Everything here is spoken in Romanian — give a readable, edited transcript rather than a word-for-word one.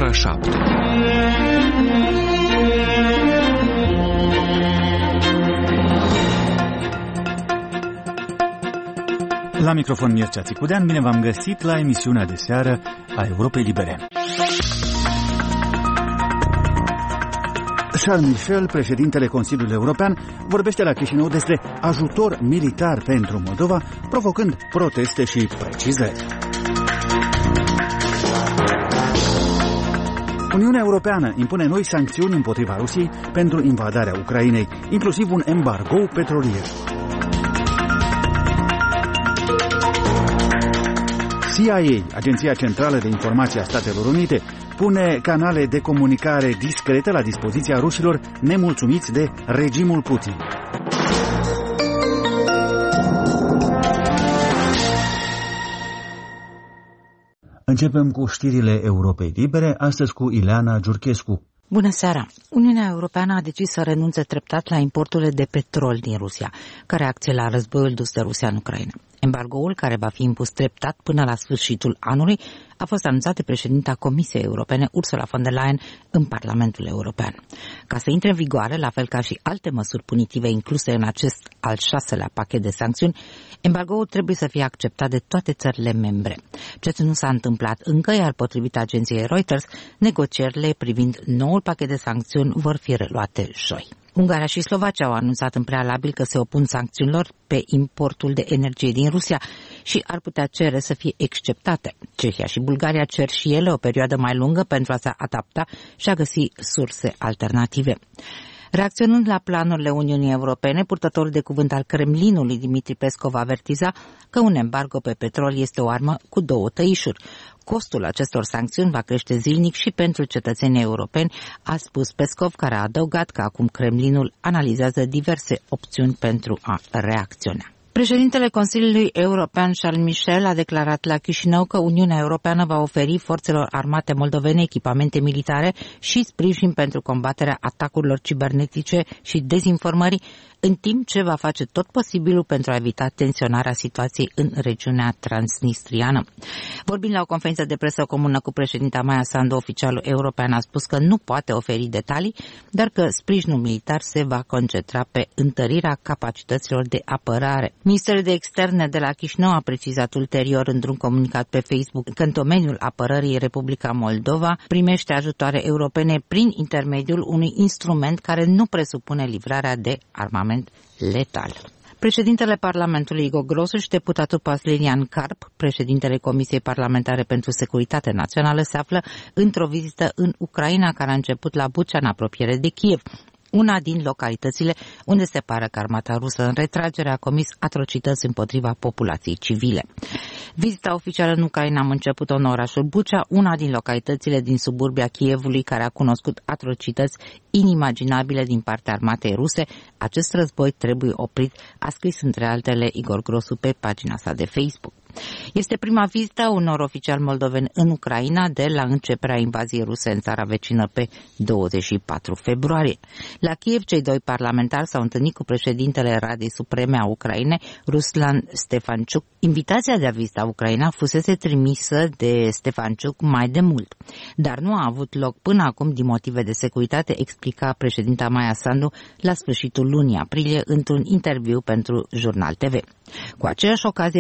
ora 7. La microfon Mircea Țicudean, bine v-am găsit la emisiunea de seară a Europei Libere. Charles Michel, președintele Consiliului European, vorbește la Chișinău despre ajutor militar pentru Moldova, provocând proteste și precizări. Uniunea Europeană impune noi sancțiuni împotriva Rusiei pentru invadarea Ucrainei, inclusiv un embargo petrolier. CIA, Agenția Centrală de Informație a Statelor Unite, pune canale de comunicare discrete la dispoziția rușilor nemulțumiți de regimul Putin. Începem cu știrile Europei Libere, astăzi cu Ileana Giurchescu. Bună seara! Uniunea Europeană a decis să renunțe treptat la importurile de petrol din Rusia, ca reacție la războiul dus de Rusia în Ucraina. Embargoul, care va fi impus treptat până la sfârșitul anului, a fost anunțat de președinta Comisiei Europene, Ursula von der Leyen, în Parlamentul European. Ca să intre în vigoare, la fel ca și alte măsuri punitive incluse în acest al 6-lea pachet de sancțiuni, embargoul trebuie să fie acceptat de toate țările membre. Ceea ce nu s-a întâmplat încă, iar potrivit agenției Reuters, negocierile privind noul pachet de sancțiuni vor fi reluate joi. Ungaria și Slovacia au anunțat în prealabil că se opun sancțiunilor pe importul de energie din Rusia și ar putea cere să fie exceptate. Cehia și Bulgaria cer și ele o perioadă mai lungă pentru a se adapta și a găsi surse alternative. Reacționând la planurile Uniunii Europene, purtătorul de cuvânt al Kremlinului, Dmitri Peskov, avertiza că un embargo pe petrol este o armă cu două tăișuri. Costul acestor sancțiuni va crește zilnic și pentru cetățenii europeni, a spus Peskov, care a adăugat că acum Kremlinul analizează diverse opțiuni pentru a reacționa. Președintele Consiliului European Charles Michel a declarat la Chișinău că Uniunea Europeană va oferi forțelor armate moldovene echipamente militare și sprijin pentru combaterea atacurilor cibernetice și dezinformării, în timp ce va face tot posibilul pentru a evita tensionarea situației în regiunea transnistriană. Vorbind la o conferință de presă comună cu președinta Maia Sandu, oficialul european a spus că nu poate oferi detalii, dar că sprijinul militar se va concentra pe întărirea capacităților de apărare. Ministerul de Externe de la Chișinău a precizat ulterior într-un comunicat pe Facebook că în domeniul apărării Republica Moldova primește ajutoare europene prin intermediul unui instrument care nu presupune livrarea de armament letal. Președintele Parlamentului Igor Grosu și deputatul Paslinian Carp, președintele Comisiei Parlamentare pentru Securitate Națională, se află într-o vizită în Ucraina care a început la Bucea, în apropiere de Kiev, una din localitățile unde se pare că armata rusă în retragere a comis atrocități împotriva populației civile. Vizita oficială în Ucraina a început în orașul Bucea, una din localitățile din suburbia Kievului care a cunoscut atrocități inimaginabile din partea armatei ruse. Acest război trebuie oprit, a scris între altele Igor Grosu pe pagina sa de Facebook. Este prima vizită a unor oficiali moldoveni în Ucraina de la începerea invaziei ruse în țara vecină pe 24 februarie. La Kiev, cei doi parlamentari s-au întâlnit cu președintele Radei Supreme a Ucrainei, Ruslan Stefanciuc. Invitația de a vizita Ucraina fusese trimisă de Stefanciuc mai de mult, dar nu a avut loc până acum din motive de securitate, explica președinta Maia Sandu la sfârșitul lunii aprilie într-un interviu pentru Jurnal TV. Cu aceeași ocazie,